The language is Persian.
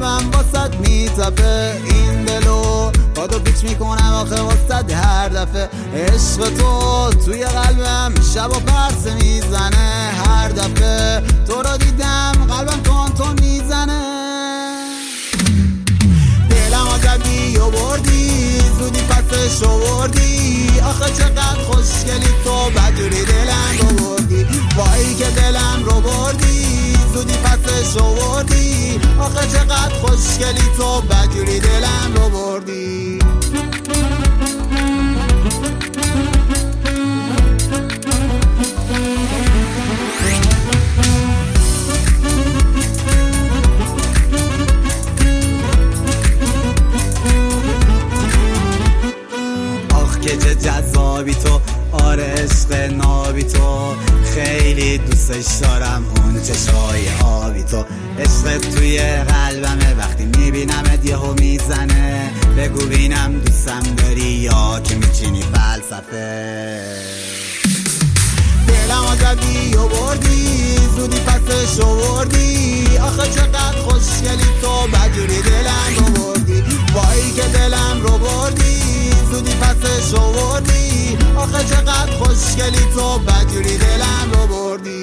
قلبم واسد میتپه، این دلو پادو پیچ میکنم آخه واسد هر دفعه. عشق تو توی قلبم شب و پرسه میزنه، هر دفعه تو رو دیدم قلبم تون میزنه. دلم آزدی و بردی، زودی پسش آوردی، آخه چقدر خوشگلی تو بدجوری دلم رو بردی. وای که دلم رو بردی، زودی پسش آوردی، آخه چقدر خوشگلی تو بدجوری دلم رو بردی. که چه جذابی تو، آره عشق نابی تو، خیلی دوستش دارم اون چشای آبی تو. عشق توی قلبمه، وقتی میبینمت یهو میزنه. بگو بینم دوستم داری یا که میچینی فلسفه. دلم آزدی و بردی، زودی پسش آوردی، آخه چقدر خوشگلی تو بدجوری دلم رو بردی. وای که دلم رو بردی، زودی پسش آوردی، آخه چقدر خوشگلی تو بدجوری دلم رو بردی.